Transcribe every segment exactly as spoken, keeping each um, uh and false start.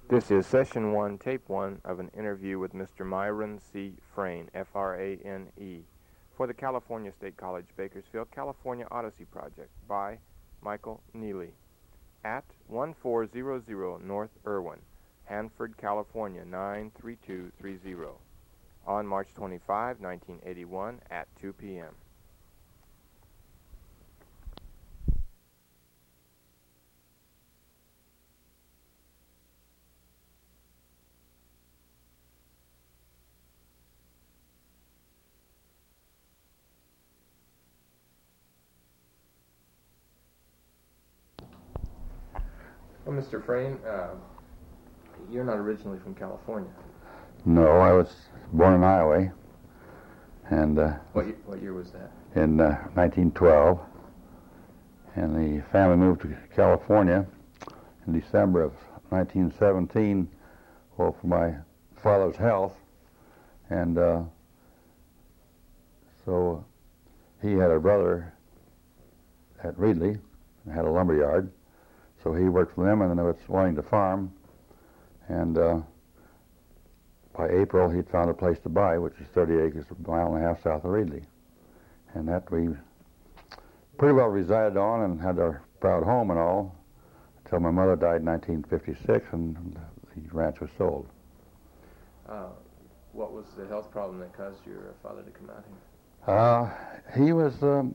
This is session one, tape one of an interview with Mister Myron C. Frane, F R A N E, for the California State College Bakersfield California Odyssey Project by Michael Neely at one four zero zero North Irwin, Hanford, California nine three two three zero, on March twenty-fifth, nineteen eighty-one at two p m Well, Mister Frane, uh, you're not originally from California. No, I was born in Iowa, and uh, What year, what year was that? in uh, nineteen twelve, and the family moved to California in December of nineteen seventeen, well, for my father's health, and uh, so he had a brother at Reedley, had a lumber yard, so he worked for them, and then was wanting to farm, and uh, by April he'd found a place to buy, which is thirty acres, a mile and a half south of Reedley, and that we pretty well resided on and had our proud home and all until my mother died in nineteen fifty-six, and the ranch was sold. Uh, what was the health problem that caused your father to come out here? Uh, he was um,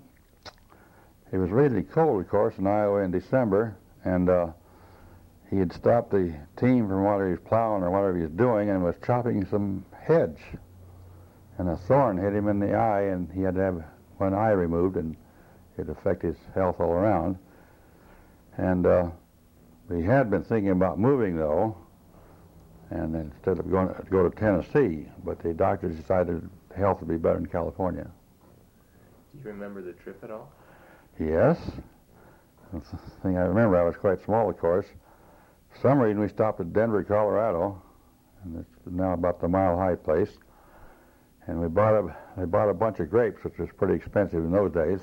it was really cold, of course, in Iowa in December, and uh, he had stopped the team from what he was plowing or whatever he was doing and was chopping some hedge, and a thorn hit him in the eye, and he had to have one eye removed, and it affected his health all around. And uh, we had been thinking about moving, though, and instead of going to go to Tennessee, but the doctors decided health would be better in California. Do you remember the trip at all? Yes. The thing I remember, I was quite small, of course. For some reason, we stopped at Denver, Colorado, and it's now about the Mile High place. And we bought a, they bought a bunch of grapes, which was pretty expensive in those days.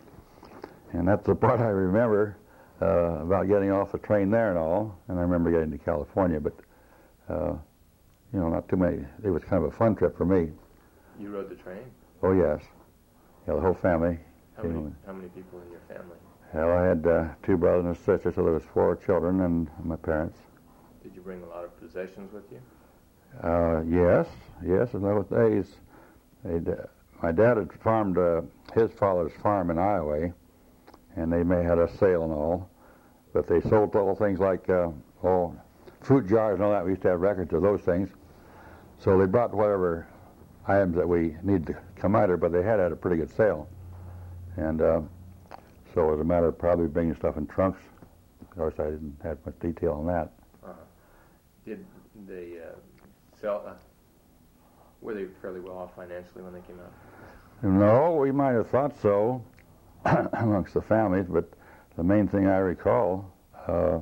And that's the part I remember uh, about getting off the train there and all. And I remember getting to California, but, uh, you know, not too many. It was kind of a fun trip for me. You rode the train? Oh, yes. Yeah, the whole family. How many, how many people in your family? Well, I had uh, two brothers and a sister, so there was four children and my parents. Did you bring a lot of possessions with you? Uh, yes, yes. In those days, they'd, uh, my dad had farmed uh, his father's farm in Iowa, and they may had a sale and all, but they sold little things like uh, oh, fruit jars and all that. We used to have records of those things. So they brought whatever items that we needed to come out of, but they had had a pretty good sale. And uh, so it was a matter of probably bringing stuff in trunks. Of course, I didn't have much detail on that. Uh-huh. Did they uh, sell, uh, were they fairly well off financially when they came out? No, we might have thought so amongst the families, but the main thing I recall uh,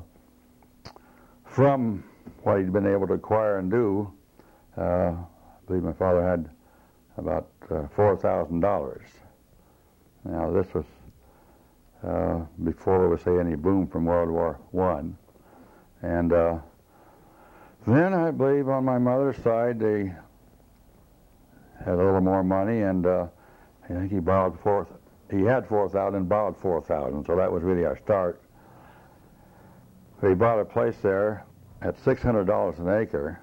from what he'd been able to acquire and do, uh, I believe my father had about uh, four thousand dollars. Now, this was uh, before there was, say, any boom from World War One. And uh, then I believe on my mother's side they had a little more money, and uh, I think he borrowed four. He had four thousand and borrowed four thousand, so that was really our start. We bought a place there at six hundred dollars an acre,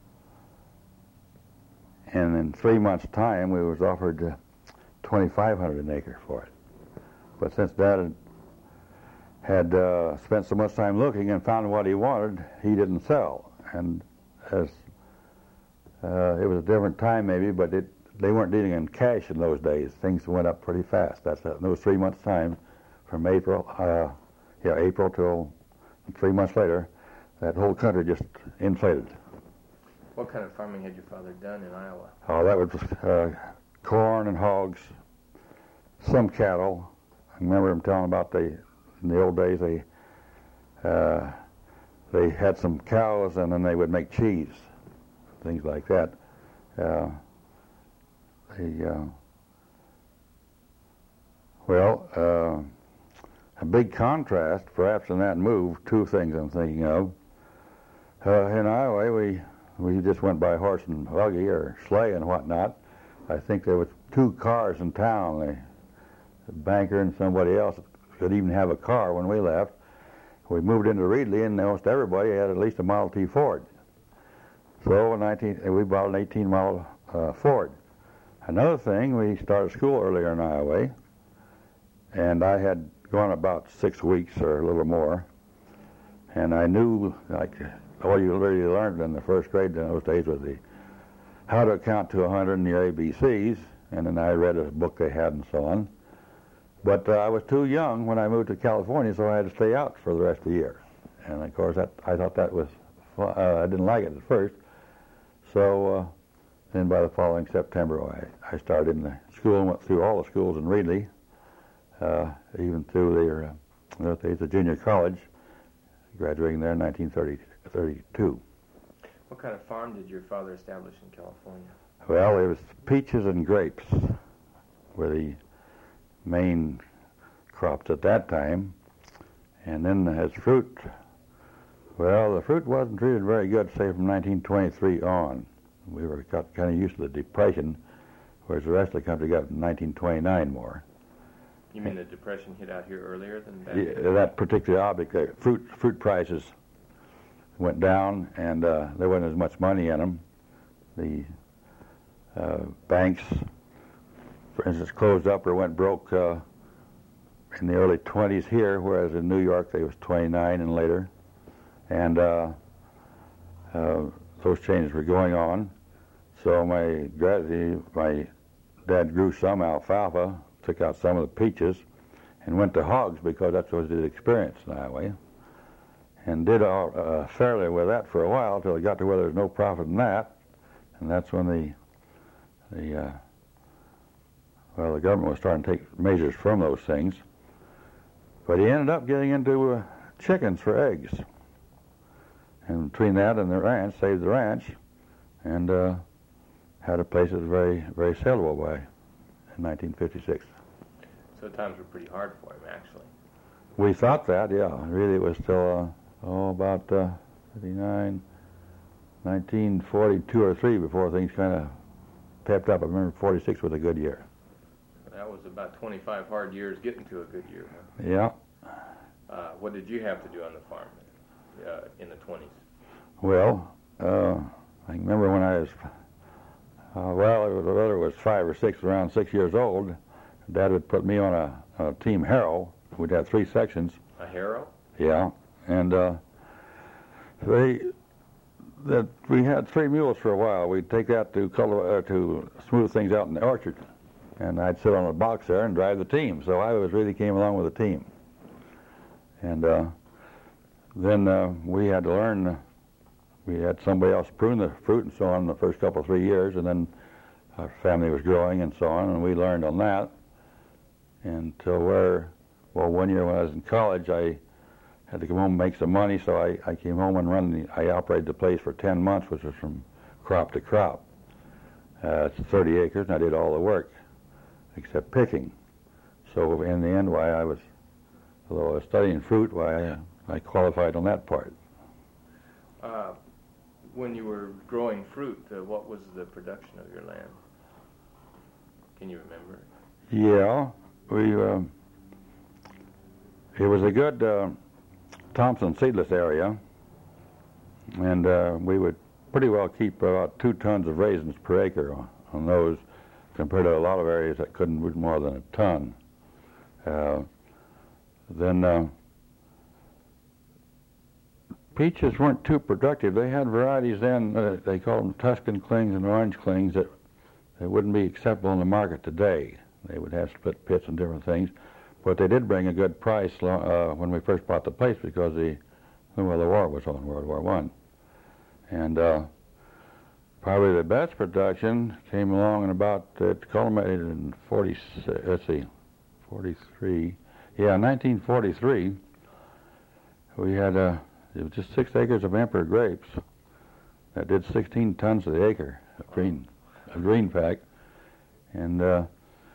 and in three months' time we was offered uh, twenty-five hundred an acre for it. But since Dad had, had uh, spent so much time looking and found what he wanted, he didn't sell. And as uh, it was a different time maybe, but it, they weren't dealing in cash in those days. Things went up pretty fast. That's uh, those three months' time, from April, uh, yeah, April till three months later, that whole country just inflated. What kind of farming had your father done in Iowa? Oh, that was uh, corn and hogs, some cattle. I remember him telling about the in the old days they uh, they had some cows and then they would make cheese, things like that. Uh, the uh, well, uh, a big contrast, perhaps, in that move. Two things I'm thinking of. Uh, in Iowa, we we just went by horse and buggy or sleigh and whatnot. I think there was two cars in town. The, the banker and somebody else could even have a car when we left. We moved into Reedley, and almost everybody had at least a Model T Ford. So in nineteen, we bought an eighteen model uh, Ford. Another thing, we started school earlier in Iowa, and I had gone about six weeks or a little more, and I knew, like, all you really learned in the first grade in those days was the how to count to one hundred and your A B Cs, and then I read a book they had and so on. But uh, I was too young when I moved to California, so I had to stay out for the rest of the year. And of course, that I thought that was, uh, I didn't like it at first. So uh, then by the following September, I, I started in the school and went through all the schools in Reedley, uh, even through their, uh, the, the junior college, graduating there in nineteen thirty-two. What kind of farm did your father establish in California? Well, it was peaches and grapes were the main crops at that time. And then as fruit, well, the fruit wasn't treated very good, say, from nineteen twenty-three on. We were got kind of used to the Depression, whereas the rest of the country got in nineteen twenty-nine more. You mean the Depression hit out here earlier than that? Yeah, that particular object, uh, fruit fruit prices went down, and uh, there wasn't as much money in them. The uh, banks, for instance, closed up or went broke uh, in the early twenties here, whereas in New York they was twenty-nine and later. And uh, uh, those changes were going on. So my dad, my dad grew some alfalfa, took out some of the peaches, and went to hogs because that's what his experience in Iowa. And did all, uh, fairly with that for a while until it got to where there was no profit in that. And that's when the, the uh, well, the government was starting to take measures from those things. But he ended up getting into uh, chickens for eggs. And between that and the ranch, saved the ranch, and uh, had a place that was very, very sellable by in nineteen fifty-six. So times were pretty hard for him, actually. We thought that, yeah. Really, it was still, uh, oh, about uh, fifty-nine, nineteen forty-two or three before things kind of pepped up. I remember forty-six was a good year. That was about twenty-five hard years getting to a good year, huh? Yeah. Uh, what did you have to do on the farm uh, in the twenties? Well, uh, I remember when I was, uh, well, it was, whether it was five or six, around six years old, Dad would put me on a, a team harrow. We'd have three sections. A harrow? Yeah, and uh, they that we had three mules for a while. We'd take that to color uh, to smooth things out in the orchard, and I'd sit on a box there and drive the team. So I was really came along with the team, and uh, then uh, we had to learn. Uh, we had somebody else prune the fruit and so on the first couple of three years, and then our family was growing and so on, and we learned on that until where. Well, one year when I was in college, I had to come home and make some money, so I, I came home and run the, I operated the place for ten months, which was from crop to crop. Uh, it's thirty acres, and I did all the work except picking. So in the end, why I was, although I was studying fruit, why I, I qualified on that part. Uh, when you were growing fruit, uh, what was the production of your land? Can you remember? Yeah, we. Um, It was a good uh, Thompson seedless area, and uh, we would pretty well keep about two tons of raisins per acre on, on those, compared to a lot of areas that couldn't do more than a ton. Uh, then uh, peaches weren't too productive. They had varieties then, uh, they called them Tuscan clings and orange clings, that, that wouldn't be acceptable in the market today. They would have split pits and different things. But they did bring a good price uh, when we first bought the place because the well the war was on, World War One, and uh, probably the best production came along in about uh, it culminated in forty. Let's see, forty-three. Yeah, nineteen forty-three. We had uh, it was just six acres of Emperor grapes that did sixteen tons of the acre of green, of green pack, and. Uh,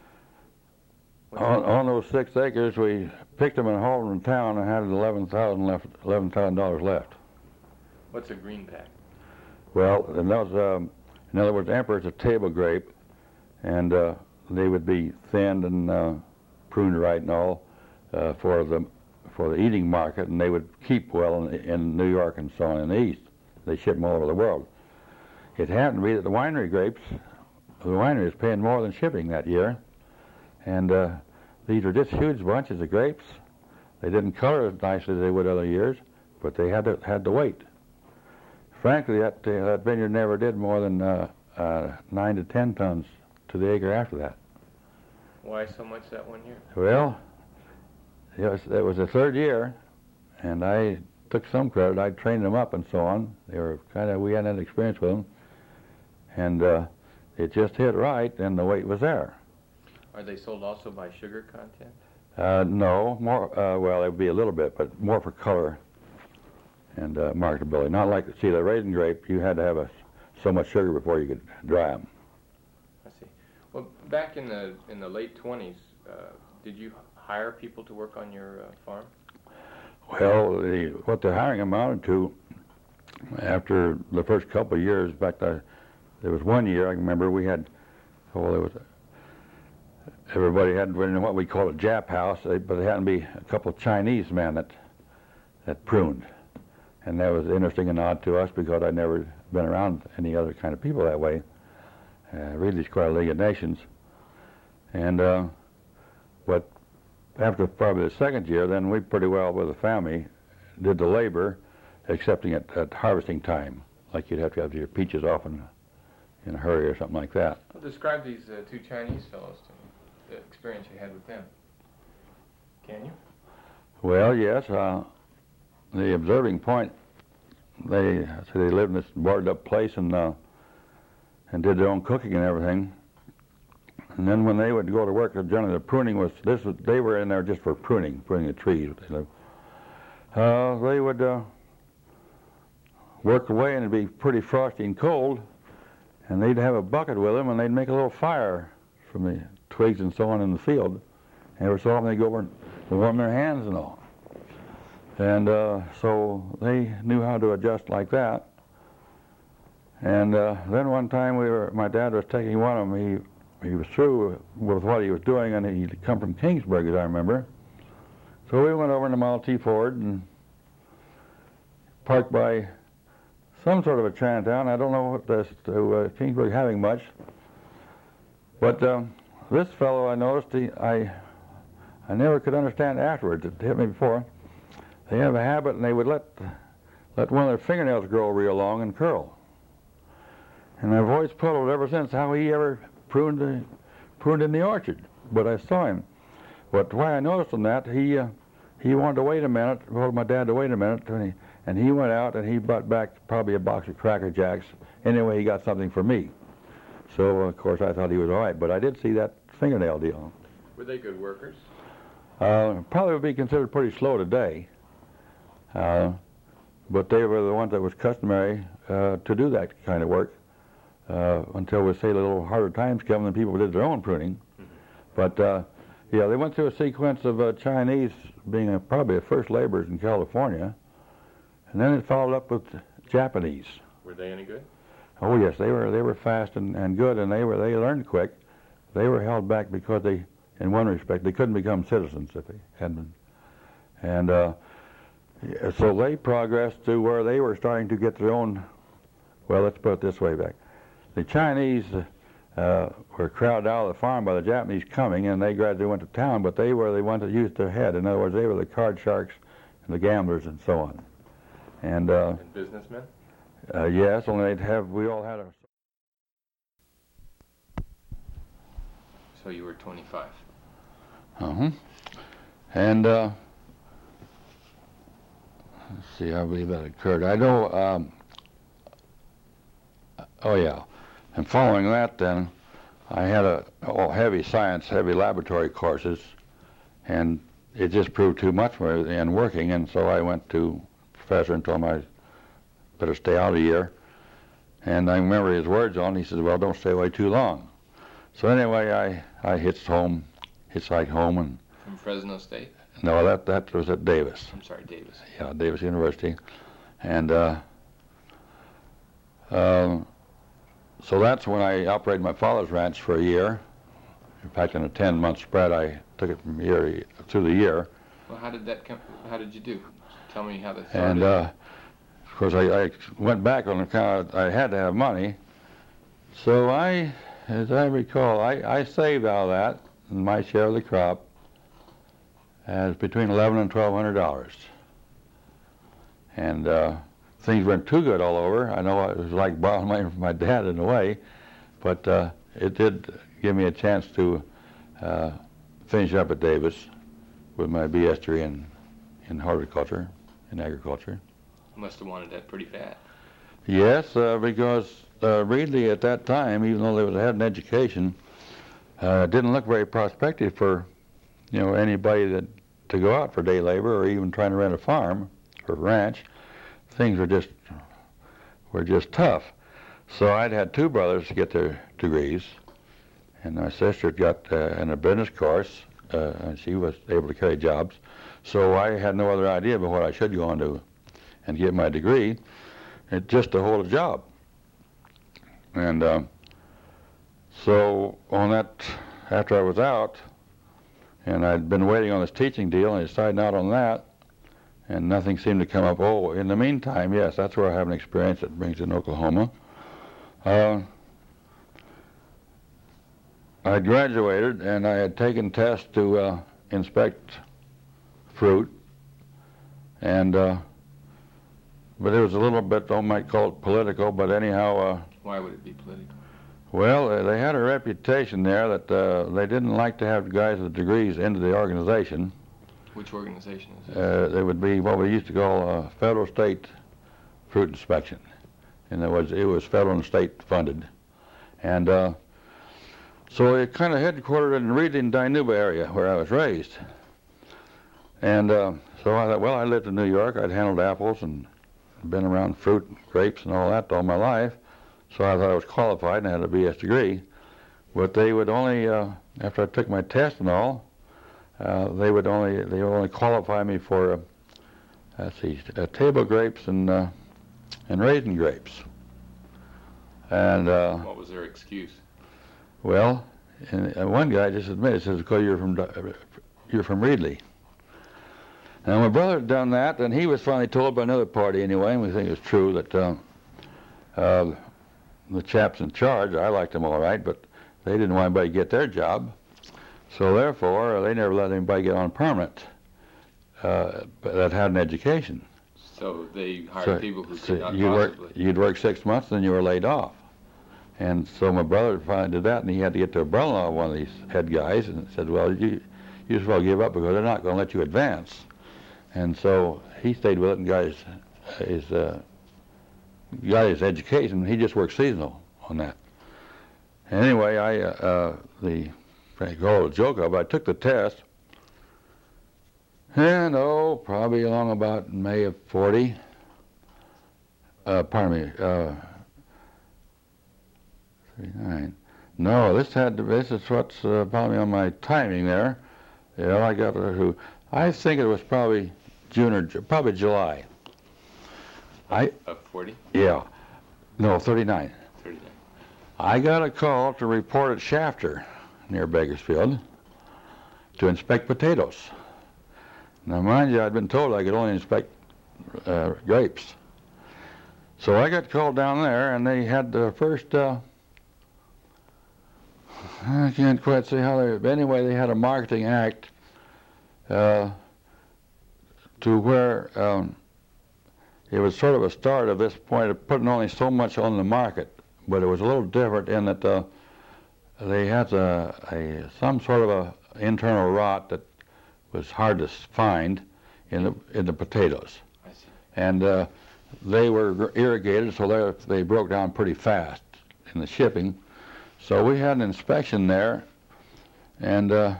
On, on those six acres, we picked them and hauled them in town and had eleven thousand left, eleven thousand dollars left. What's a greenback? Well, and those, um, in other words, emperor is a table grape, and uh, they would be thinned and uh, pruned right and all uh, for the for the eating market, and they would keep well in, in New York and so on in the East. They ship them all over the world. It happened to be that the winery grapes, the winery was paying more than shipping that year, and uh, these were just huge bunches of grapes. They didn't color as nicely as they would other years, but they had to had to wait. Frankly, that uh, that vineyard never did more than uh, uh, nine to ten tons to the acre after that. Why so much that one year? Well, it was, it was the third year, and I took some credit. I trained them up and so on. They were kind of we hadn't had experience with them, and uh, it just hit right, and the weight was there. Are they sold also by sugar content? Uh, no, more. Uh, well, it would be a little bit, but more for color and uh, marketability. Not like see the raisin grape. You had to have a, so much sugar before you could dry them. I see. Well, back in the in the late twenties, uh, did you hire people to work on your uh, farm? Well, the, what the hiring amounted to, after the first couple of years, in fact, I, there was one year I remember we had, oh, there was, a, everybody had what we call a Jap house, but there happened to be a couple of Chinese men that that pruned, and that was interesting and odd to us because I'd never been around any other kind of people that way. Uh, really, it's quite a League of Nations, and uh, but. After probably the second year, then we pretty well with the family did the labor, excepting at, at harvesting time, like you'd have to have your peaches off in, in a hurry or something like that. Well, describe these uh, two Chinese fellows to me, the experience you had with them. Can you? Well, yes. Uh, the observing point, they so they lived in this boarded up place and uh, and did their own cooking and everything. And then when they would go to work, generally the pruning was, this was, they were in there just for pruning, pruning the trees. Uh, they would uh, work away and it'd be pretty frosty and cold, and they'd have a bucket with them and they'd make a little fire from the twigs and so on in the field. And every so often they'd go over and warm their hands and all. And uh, so they knew how to adjust like that. And uh, then one time we were, my dad was taking one of them, he He was through with what he was doing, and he'd come from Kingsburg, as I remember. So we went over in the Model T Ford and parked by some sort of a Chinatown. I don't know what this, to uh, Kingsburg having much. But um, this fellow, I noticed, he, I, I never could understand afterwards. It hit me before. They have a habit, and they would let, let one of their fingernails grow real long and curl. And I've always puzzled ever since how he ever pruned, uh, pruned in the orchard, but I saw him. But why I noticed on that, he uh, he wanted to wait a minute, told my dad to wait a minute, and he, and he went out and he brought back probably a box of Cracker Jacks. Anyway, he got something for me. So, of course, I thought he was all right, but I did see that fingernail deal. Were they good workers? Uh, probably would be considered pretty slow today, uh, but they were the ones that was customary uh, to do that kind of work. Uh, until we say a little harder times come and people did their own pruning. Mm-hmm. But uh, yeah, they went through a sequence of uh, Chinese being a, probably the first laborers in California, and then it followed up with Japanese. Were they any good? Oh yes, they were. They were fast and, and good, and they were. They learned quick. They were held back because they, in one respect, they couldn't become citizens if they hadn't been. And uh, yeah, so they progressed to where they were starting to get their own. Well, let's put it this way back. The Chinese uh, were crowded out of the farm by the Japanese coming, and they gradually went to town, but they were the ones that used their head. In other words, they were the card sharks and the gamblers and so on. And, uh, and businessmen? Uh, yes, only they'd have, we all had a... So you were twenty-five? Uh-huh. And, uh, let's see, I believe that occurred. I know, um, oh yeah. And following that, then, I had a oh, heavy science, heavy laboratory courses, and it just proved too much for me in working, and so I went to professor and told him I better stay out a year. And I remember his words on, he said, well, don't stay away too long. So anyway, I, I hitched home, hitchhiked home. And from Fresno State? No, that, that was at Davis. I'm sorry, Davis. Yeah, Davis University. And uh, Um, so that's when I operated my father's ranch for a year. In fact, in a ten-month spread, I took it from year through the year. Well, how did that come? How did you do? Tell me how that And started. uh, of course, I, I went back on account I had to have money. So I, as I recall, I, I saved out of that, and my share of the crop, as between eleven and twelve hundred dollars. And uh, things weren't too good all over. I know it was like borrowing money from my dad in a way, but uh, it did give me a chance to uh, finish up at Davis with my B S degree in, in horticulture, in agriculture. You must have wanted that pretty bad. Yes, uh, because uh, Reedley at that time, even though they was had an education, uh, didn't look very prospective for, you know, anybody that to go out for day labor or even trying to rent a farm or ranch. Things were just were just tough. So I'd had two brothers to get their degrees, and my sister got uh, in a business course, uh, and she was able to carry jobs. So I had no other idea but what I should go on to and get my degree, and just to hold a job. And uh, so on that, after I was out, and I'd been waiting on this teaching deal, and I decided not on that, and nothing seemed to come up. Oh, in the meantime, yes, that's where I have an experience that brings in Oklahoma. Uh, I graduated, and I had taken tests to uh, inspect fruit, and uh, but it was a little bit, I might call it political, but anyhow. Uh, Why would it be political? Well, uh, they had a reputation there that uh, they didn't like to have guys with degrees into the organization. Which organization is it? Uh, it would be what we used to call uh, federal state fruit inspection. And it was, it was federal and state funded. And uh, so it kind of headquartered in Reedley and Dinuba area where I was raised. And uh, so I thought, well, I lived in New York. I'd handled apples and been around fruit and grapes and all that all my life. So I thought I was qualified and I had a B S degree. But they would only, uh, after I took my test and all, uh, they would only they would only qualify me for, uh, let's see, uh, table grapes and uh, and raisin grapes. And uh, what was their excuse? Well, and, and one guy just admitted, says, "Because you're from you're from Reedley." Now my brother had done that, and he was finally told by another party anyway, and we think it's true that uh, uh, the chaps in charge, I liked them all right, but they didn't want anybody to get their job. So therefore, they never let anybody get on permanent uh, that had an education. So they hired so, people who so could not you'd possibly. Work, you'd work six months, then you were laid off. And so my brother finally did that, and he had to get to a brother-in-law, one of these head guys, and said, well, you, you as well give up because they're not going to let you advance. And so he stayed with it and got his, his, uh, got his education. He just worked seasonal on that. And anyway, I, uh, uh, the, I call it a joke of, I took the test, and oh, probably along about May of forty, uh, pardon me, uh, thirty-nine. No, this had to, this is what's uh, probably on my timing there. You know, I got to, I think it was probably June or probably July. I Of forty? Yeah, no, thirty-nine. thirty-nine. I got a call to report at Shafter near Bakersfield to inspect potatoes. Now, mind you, I'd been told I could only inspect uh, grapes. So I got called down there, and they had the first, uh, I can't quite say how they, but anyway, they had a marketing act uh, to where um, it was sort of a start of this point of putting only so much on the market, but it was a little different in that uh, they had a, a some sort of a internal rot that was hard to find in the in the potatoes. I see. And uh, they were irrigated, so they they broke down pretty fast in the shipping. So we had an inspection there, and uh,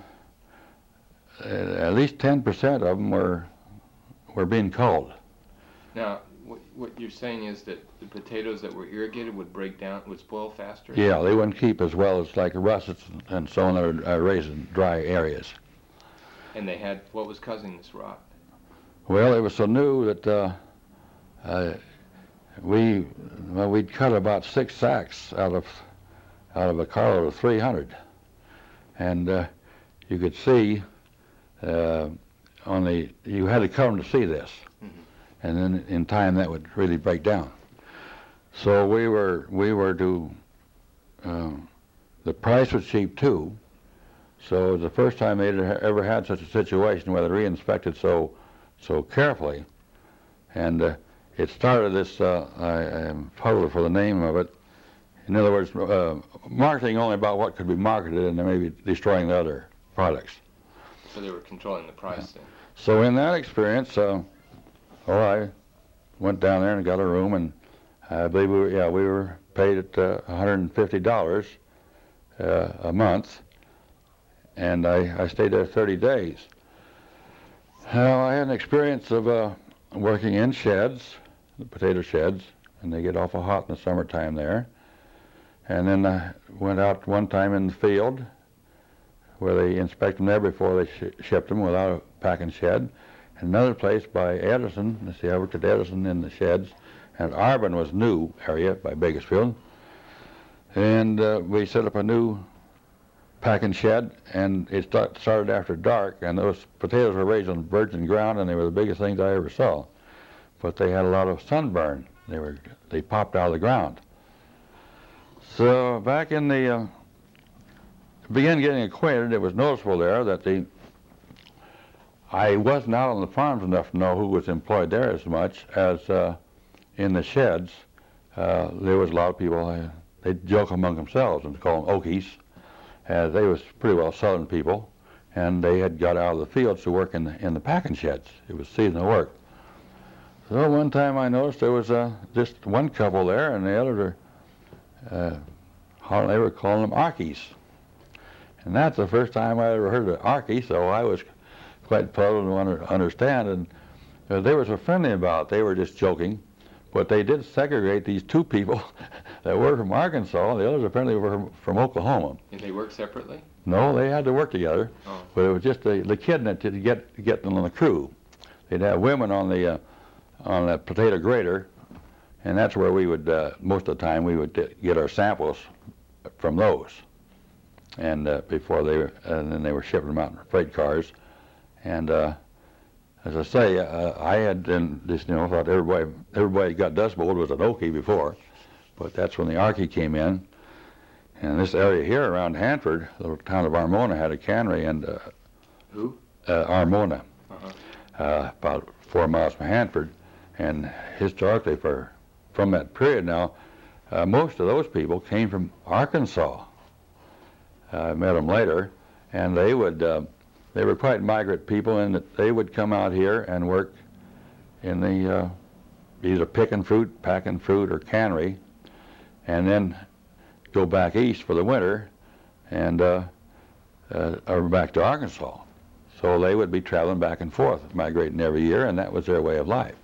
at least ten percent of them were were being culled. Now, what, what you're saying is that the potatoes that were irrigated would break down, would spoil faster? Yeah, they wouldn't keep as well as like russets and so on that are raised in dry areas. And they had, what was causing this rot? Well, it was so new that uh, uh, we well, we'd cut about six sacks out of out of a carload of three hundred, and uh, you could see uh, on the you had to come to see this, mm-hmm. and then in time that would really break down. So we were we were to uh, the price was cheap too. So it was the first time they'd ever had such a situation where they re-inspected so so carefully, and uh, it started this. Uh, I am puzzled for the name of it. In other words, uh, marketing only about what could be marketed, and then maybe destroying the other products. So they were controlling the price then. So in that experience, uh, oh, I went down there and got a room, and I believe we were, yeah, we were paid at uh, one hundred fifty dollars uh, a month, and I, I stayed there thirty days. Now, I had an experience of uh, working in sheds, the potato sheds, and they get awful hot in the summertime there. And then I went out one time in the field where they inspect them there before they sh shipped them without a packing shed. And another place by Edison, let's see, I worked at Edison in the sheds, and Arbon was new area by Bakersfield. And uh, we set up a new packing shed, and it start, started after dark, and those potatoes were raised on virgin ground, and they were the biggest things I ever saw. But they had a lot of sunburn. They were they popped out of the ground. So back in the, uh, began getting acquainted, it was noticeable there that the, I wasn't out on the farms enough to know who was employed there as much as uh, in the sheds. Uh, there was a lot of people, uh, they'd joke among themselves and call them Okies. Uh, they was pretty well Southern people, and they had got out of the fields to work in the, in the packing sheds. It was seasonal work. So one time I noticed there was uh, just one couple there, and the other, uh, how they were calling them Arkies. And that's the first time I ever heard of Arkie, so I was quite puzzled to under, understand. And uh, they were so friendly about it. They were just joking, but they did segregate these two people that were from Arkansas. The others apparently were from, from Oklahoma. Did they work separately? No, they had to work together. Oh. But it was just the, the kidnap to get to get them on the crew. They'd have women on the uh, on the potato grater, and that's where we would uh, most of the time we would get our samples from those. And uh, before they were, and then they were shipping them out in freight cars. And uh, as I say, uh, I had been just, you know, thought everybody everybody got Dust Bowl was an Okie before, but that's when the Arkie came in. And this area here around Hanford, the town of Armona, had a cannery, and uh, who? Uh, Armona, uh-huh. uh, about four miles from Hanford. And historically, for from that period now, uh, most of those people came from Arkansas. I met them later, and they would uh, they were quite migrant people in that they would come out here and work in the uh, either picking fruit, packing fruit, or cannery, and then go back east for the winter, and uh, uh, or back to Arkansas. So they would be traveling back and forth, migrating every year, and that was their way of life.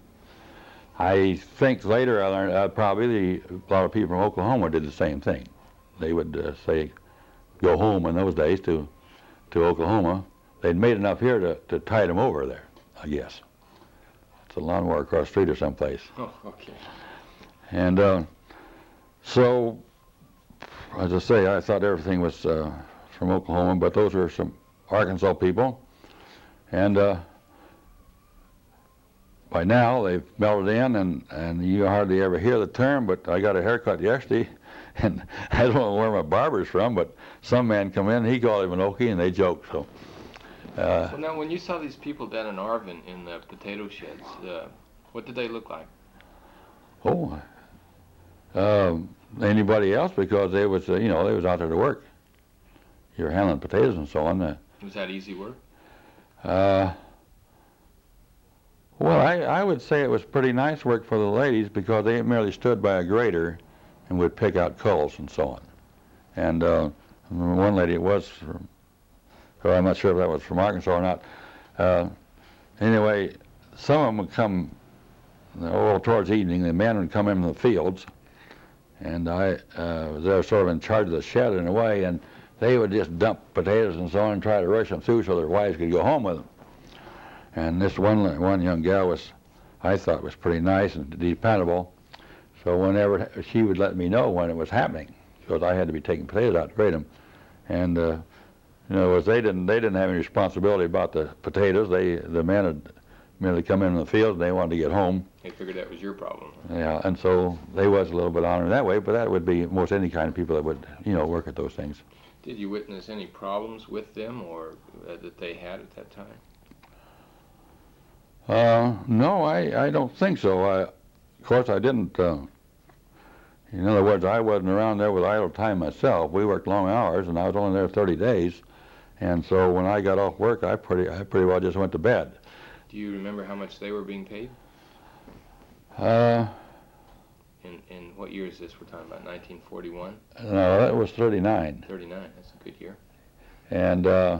I think later I learned uh, probably the, a lot of people from Oklahoma did the same thing. They would uh, say, go home in those days to to Oklahoma. They'd made enough here to, to tide them over there, I guess. It's a lawnmower across the street or someplace. Oh, okay. And uh, so, as I say, I thought everything was uh, from Oklahoma, but those were some Arkansas people. And uh, by now, they've melted in, and, and you hardly ever hear the term, but I got a haircut yesterday, and I don't know where my barber's from, but some man come in, he called him an Okie, and they joked. So, uh, so now, when you saw these people down in Arvin in the potato sheds, uh, what did they look like? Oh, um, anybody else, because they was, uh, you know, they was out there to work. You were handling potatoes and so on. Uh, was that easy work? Uh, well, I, I would say it was pretty nice work for the ladies because they merely stood by a grater and would pick out culls and so on. And uh, one lady, it was from, well, I'm not sure if that was from Arkansas or not. Uh, anyway, some of them would come, oh, towards evening, the men would come in from the fields, and I uh, was there sort of in charge of the shed in a way, and they would just dump potatoes and so on and try to rush them through so their wives could go home with them. And this one one young gal was, I thought was pretty nice and dependable. So whenever she would let me know when it was happening, because I had to be taking potatoes out to grade them, and uh, in other words, they didn't they didn't have any responsibility about the potatoes. They the men had merely come in the field and they wanted to get home. They figured that was your problem. Yeah, and so they was a little bit honored that way, but that would be most any kind of people that would, you know, work at those things. Did you witness any problems with them or uh, that they had at that time? Uh, no, I, I don't think so. I, of course, I didn't. Uh, in other words, I wasn't around there with idle time myself. We worked long hours, and I was only there thirty days. And so when I got off work, I pretty I pretty well just went to bed. Do you remember how much they were being paid? Uh, in in what year is this? We're talking about nineteen forty-one? No, that was thirty-nine. thirty-nine, that's a good year. And, uh,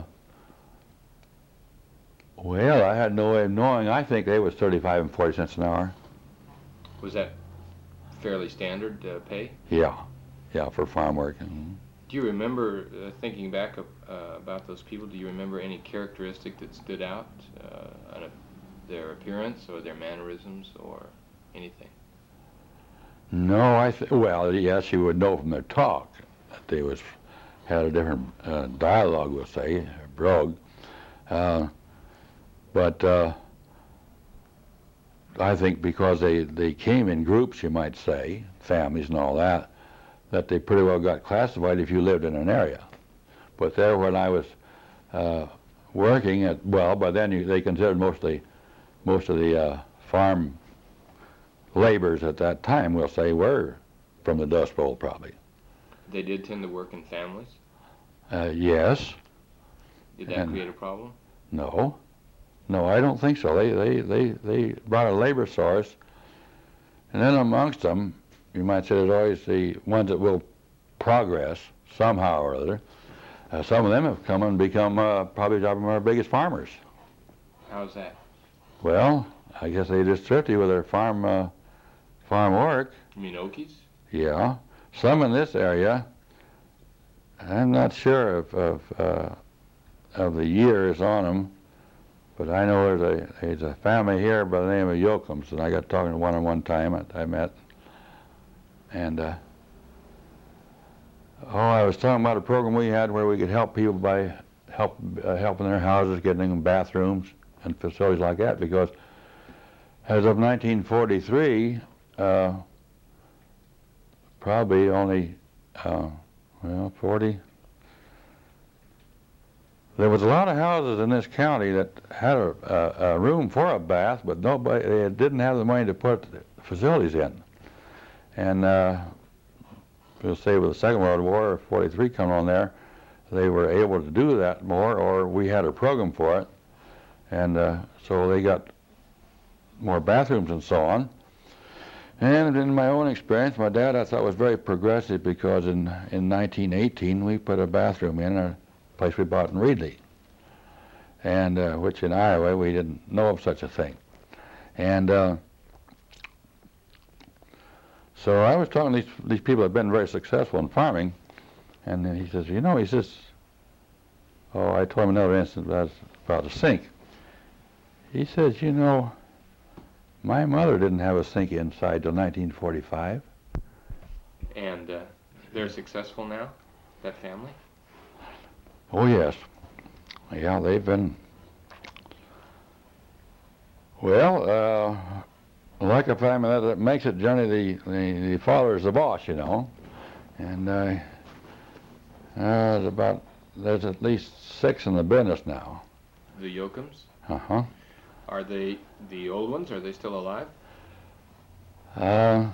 well, I had no way of knowing. I think they was thirty-five and forty cents an hour. Was that fairly standard uh, pay? Yeah, yeah, for farm work. Mm-hmm. Do you remember, uh, thinking back up, uh, about those people, do you remember any characteristic that stood out, uh, on a, their appearance or their mannerisms or anything? No, I th- well, yes, you would know from their talk that they was had a different uh, dialogue, we'll say, or brogue. Uh, but uh, I think because they, they came in groups, you might say, families and all that, that they pretty well got classified if you lived in an area. But there, when I was uh, working at, well, by then you, they considered mostly most of the uh, farm laborers at that time, we'll say, were from the Dust Bowl, probably. They did tend to work in families? Uh, yes. Did that And create a problem? No. No, I don't think so. They, they, they, they brought a labor source, and then amongst them, you might say there's always the ones that will progress somehow or other. Uh, some of them have come and become uh, probably some of our biggest farmers. How's that? Well, I guess they just thrifty with their farm uh, farm work. You mean Okies? Yeah. Some in this area, I'm not sure of of, uh, of the years on them, but I know there's a there's a family here by the name of Yocums, and I got talking to one at one time that I met. And, uh, oh, I was talking about a program we had where we could help people by help uh, helping their houses, getting them bathrooms and facilities like that, because as of nineteen forty-three, uh, probably only, uh, well, forty, there was a lot of houses in this county that had a, a, a room for a bath, but nobody, they didn't have the money to put facilities in. And uh, we'll say with the Second World War, forty-three coming on there, they were able to do that more, or we had a program for it. And uh, so they got more bathrooms and so on. And in my own experience, my dad I thought was very progressive, because in, in nineteen eighteen we put a bathroom in a place we bought in Reedley, and uh, which in Iowa we didn't know of such a thing. And uh, so I was talking to these, these people that have been very successful in farming, and then he says, you know, he says, oh, I told him another instance about, about a sink. He says, you know, my mother didn't have a sink inside till nineteen forty-five. And uh, they're successful now, that family? Oh, yes. Yeah, they've been, well, uh, like a family that, that makes it, generally the, the, the father is the boss, you know. And uh, uh, there's about, there's at least six in the business now. The Yocums? Uh-huh. Are they the old ones? Are they still alive? Uh,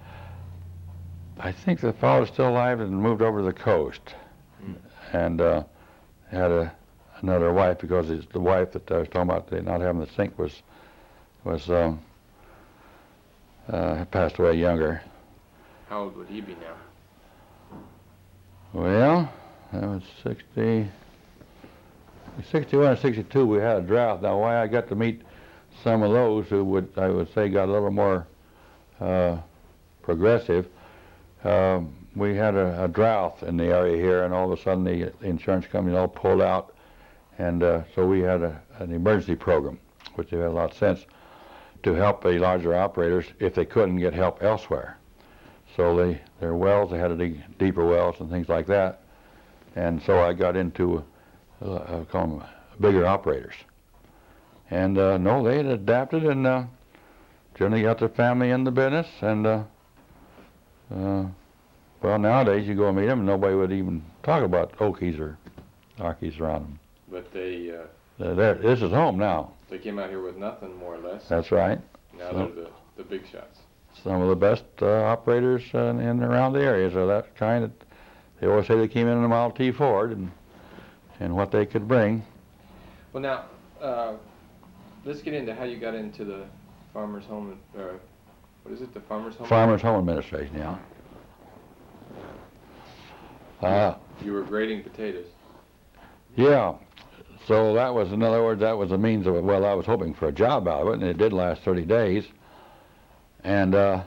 I think the fellow's still alive and moved over to the coast, mm. and uh, had a another wife, because it's the wife that I was talking about, they not having the sink, was was um, uh, passed away younger. How old would he be now? Well, that was sixty. sixty-one or sixty-two, we had a drought. Now, why I got to meet some of those who would, I would say, got a little more uh, progressive. Um, we had a, a drought in the area here, and all of a sudden the, the insurance company all pulled out, and uh, so we had a, an emergency program, which had a lot of sense, to help the larger operators if they couldn't get help elsewhere. So they, their wells, they had to dig deeper wells and things like that. And so I got into, uh, I call them bigger operators. And uh, no, they had adapted and uh, generally got their family in the business. And uh, uh, well, nowadays you go and meet them, and nobody would even talk about Okies or Arkies around them. But they, uh, They're there. This is home now. they came out here with nothing, more or less. That's right. Now So- they're the, the big shots. Some of the best uh, operators uh, in and around the areas are that kind. That they always say they came in in a Model T Ford and and what they could bring. Well, now, uh, let's get into how you got into the Farmers Home, uh, what is it, the Farmers Home? Farmers Home Administration, yeah. Uh, You were grading potatoes. yeah. So that was, in other words, that was a means of, well, I was hoping for a job out of it, and it did last thirty days. And, uh,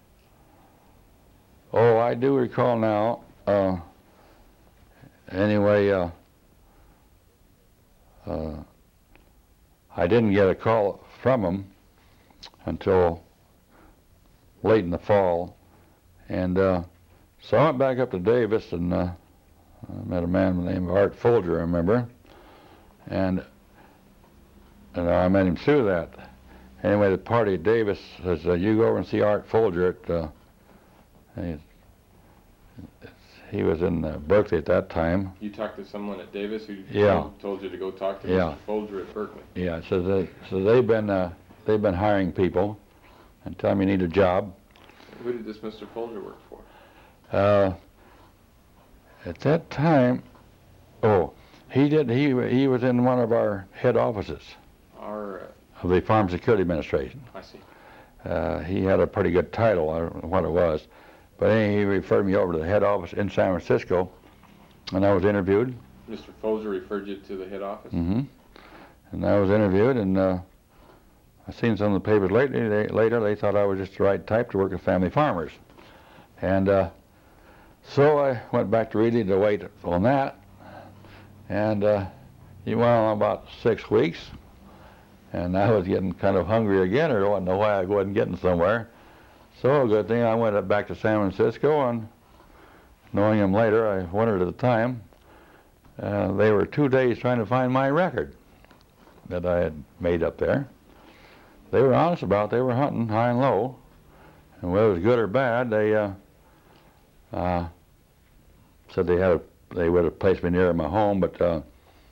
oh, I do recall now, uh, anyway, uh, uh, I didn't get a call from them until late in the fall. And uh, so I went back up to Davis and uh, I met a man by the name of Art Folger, I remember. And, and I met him through that. Anyway, the party at Davis says, uh, you go over and see Art Folger at, uh, he, he was in uh, Berkeley at that time. You talked to someone at Davis who Yeah. told, told you to go talk to Yeah. Mister Folger at Berkeley. Yeah, so they, so they've been, uh, they've been hiring people and tell them you need a job. Who did this Mister Folger work for? Uh, at that time, oh, he did, he, he was in one of our head offices Our, uh, of the Farm Security Administration. I see. Uh, he had a pretty good title, I don't know what it was, but anyway, he referred me over to the head office in San Francisco, and I was interviewed. Mister Folger referred you to the head office? Mm-hmm. And I was interviewed, and uh, I seen some of the papers lately, they, later, they thought I was just the right type to work with family farmers. And uh, so I went back to Reedley to wait on that, and uh, he went on about six weeks, and I was getting kind of hungry again, or I didn't know why I wasn't getting somewhere. So a good thing I went up back to San Francisco, and knowing him later, I wondered at the time, uh, they were two days trying to find my record that I had made up there. They were honest about it. They were hunting high and low, and whether it was good or bad, they uh, uh, said they had a, they would have placed me near my home, but uh,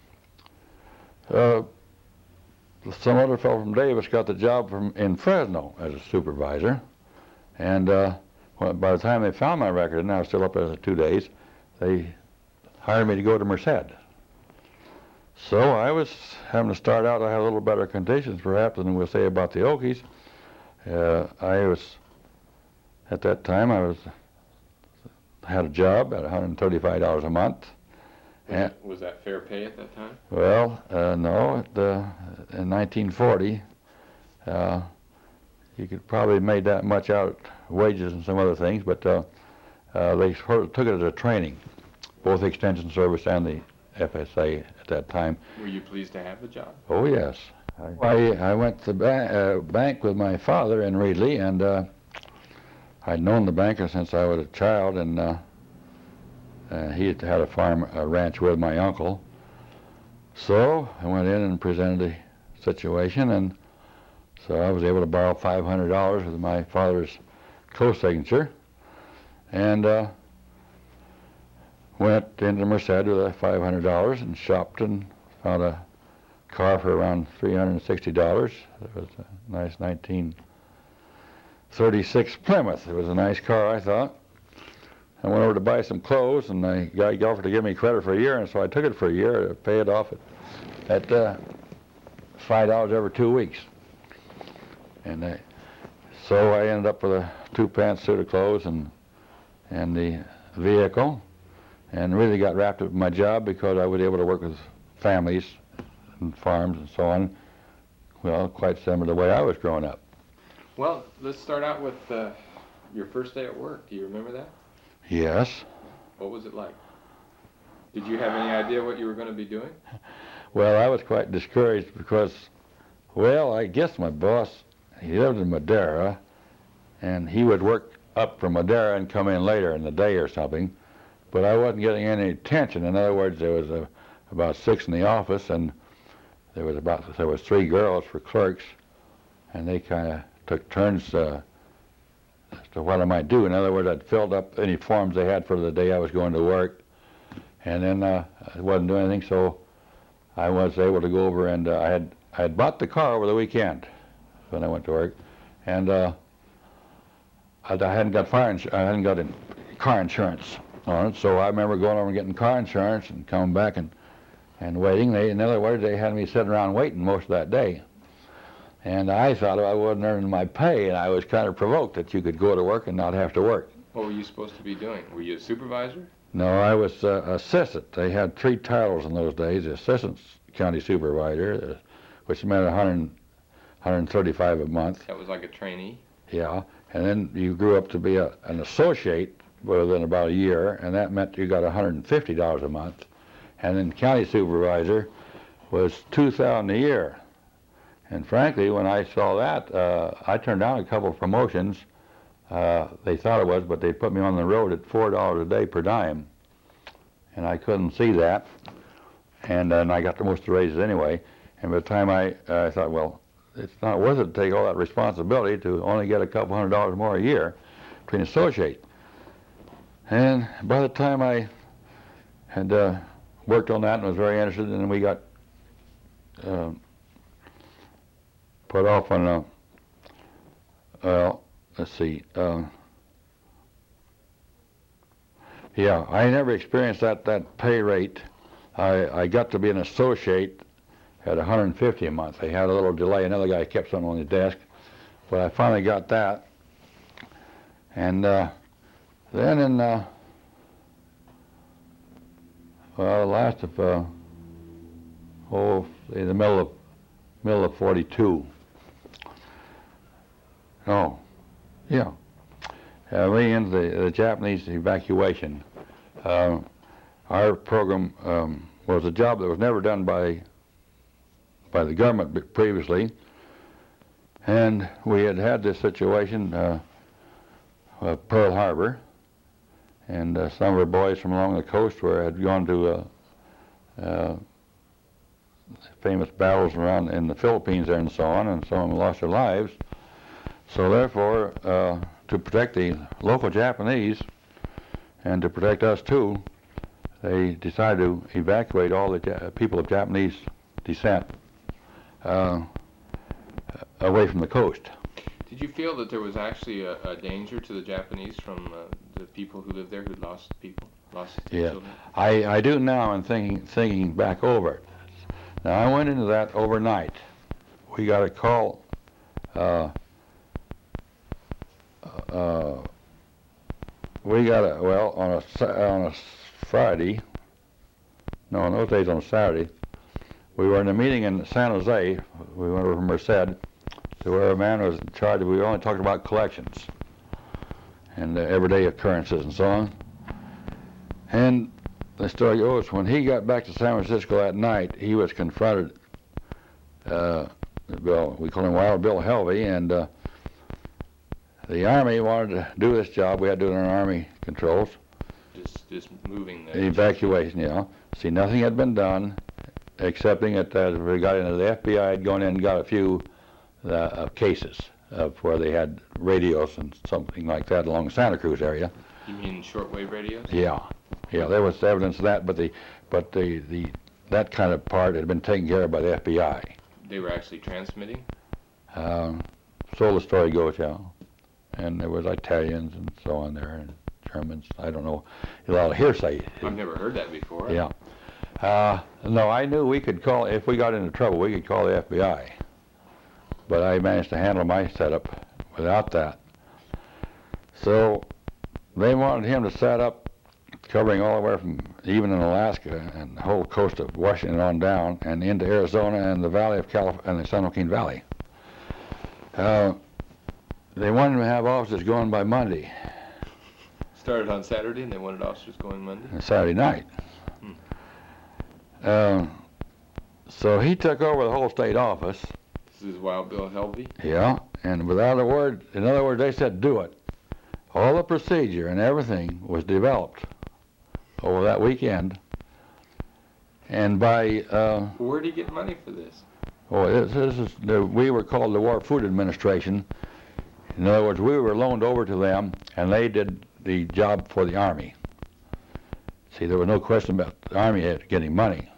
uh, some other fellow from Davis got the job from in Fresno as a supervisor, and uh, well, by the time they found my record, and I was still up there for two days, they hired me to go to Merced. So I was having to start out, I had a little better conditions perhaps than we'll say about the Okies. Uh, I was, at that time, I was, had a job at one hundred thirty-five dollars a month. Was, And, it, was that fair pay at that time? well, uh, no, at, uh, in nineteen forty, uh, you could probably have made that much out wages and some other things, but uh, uh, they sort of took it as a training, both the Extension Service and the F S A at that time. Were you pleased to have the job? Oh, yes. I, I went to the ba- uh, bank with my father in Reedley, and uh, I'd known the banker since I was a child, and uh, uh, he had had a farm, a ranch with my uncle. So I went in and presented the situation, and so I was able to borrow five hundred dollars with my father's co-signature, and uh, went into Merced with that five hundred dollars and shopped and found a car for around three hundred sixty dollars. It was a nice nineteen thirty-six Plymouth. It was a nice car, I thought. I went over to buy some clothes, and the guy offered to give me credit for a year, and so I took it for a year to pay it off at, at uh, five dollars every two weeks. And I, so I ended up with a two-pants suit of clothes and and the vehicle, and really got wrapped up in my job because I was able to work with families and farms and so on, well, quite similar to the way I was growing up. Well, let's start out with uh, your first day at work. Do you remember that? Yes. What was it like? Did you have any idea what you were going to be doing? Well, I was quite discouraged because, well, I guess my boss, he lived in Madera, and he would work up from Madera and come in later in the day or something, but I wasn't getting any attention. In other words, there was a, about six in the office, and there was about there was three girls for clerks, and they kind of took turns uh, as to what I might do. In other words, I'd filled up any forms they had for the day I was going to work, and then uh, I wasn't doing anything, so I was able to go over and uh, I had I had bought the car over the weekend when I went to work, and uh, I, I hadn't got fire ins- I hadn't got in car insurance on it, so I remember going over and getting car insurance and coming back and and waiting. They, in other words, they had me sitting around waiting most of that day. And I thought I wasn't earning my pay, and I was kind of provoked that you could go to work and not have to work. What were you supposed to be doing? Were you a supervisor? No, I was uh, assistant. They had three titles in those days: assistant county supervisor, uh, which meant one hundred, one hundred thirty-five a month. That was like a trainee? Yeah, and then you grew up to be a, an associate within about a year, and that meant you got one hundred fifty dollars a month. And then county supervisor was two thousand dollars a year. And frankly, when I saw that, uh, I turned down a couple of promotions. Uh, they thought it was, but they put me on the road at four dollars a day per dime. And I couldn't see that. And then I got the most of the raises anyway. And by the time I, uh, I thought, well, it's not worth it to take all that responsibility to only get a couple hundred dollars more a year between associate. And by the time I had uh, worked on that and was very interested, and we got uh, put off on a, well, let's see, uh, yeah, I never experienced that, that pay rate. I, I got to be an associate at one hundred fifty a month. They had a little delay. Another guy kept something on his desk, but I finally got that. And uh, then in, uh, well, the last of, uh, oh, in the middle of, middle of forty-two. Oh, yeah. Uh, we into the, the Japanese evacuation. Uh, our program um, was a job that was never done by by the government previously, and we had had this situation, uh, uh, Pearl Harbor, and uh, some of our boys from along the coast were had gone to uh, uh, famous battles around in the Philippines there and so on, and some of them lost their lives. So therefore, uh, to protect the local Japanese and to protect us too, they decided to evacuate all the ja- people of Japanese descent uh, away from the coast. Did you feel that there was actually a, a danger to the Japanese from uh, the people who lived there who lost people, lost Yeah, children? I, I do now, and thinking thinking back over it. Now I went into that overnight. We got a call. Uh, uh, we got a well on a Sa- on a Friday. No, in those days on a Saturday. We were in a meeting in San Jose. We went over from Merced to where a man was in charge. We were only talking about collections and uh, everyday occurrences and so on. And the story goes, when he got back to San Francisco that night, he was confronted. Uh, Bill, we call him Wild Bill Helvey, and uh, the Army wanted to do this job. We had to do it in our Army controls. Just, just moving the Evacuation, you know. See, nothing had been done, excepting that uh, we got into the F B I had gone in and got a few uh, uh, cases of where they had radios and something like that along the Santa Cruz area. You mean shortwave radios? Yeah, yeah. There was evidence of that, but the but the the that kind of part had been taken care of by the F B I. They were actually transmitting? Um, so the story goes, yeah. And there was Italians and so on there, and Germans. I don't know. A lot of hearsay. I've never heard that before. Yeah. Uh, no, I knew we could call, if we got into trouble, we could call the F B I. But I managed to handle my setup without that. So they wanted him to set up, covering all the way from, even in Alaska and the whole coast of Washington on down, and into Arizona and the Valley of California, and the San Joaquin Valley. Uh, they wanted him to have officers going by Monday. Started on Saturday, and they wanted officers going Monday? And Saturday night. Hmm. Um, so he took over the whole state office. This is Wild Bill Helvey? Yeah, and without a word, in other words, they said do it. all the procedure and everything was developed over that weekend. And by uh, where did he get money for this? Oh, this, this is the, we were called the War Food Administration. In other words, we were loaned over to them, and they did the job for the Army. See, there was no question about the Army getting money.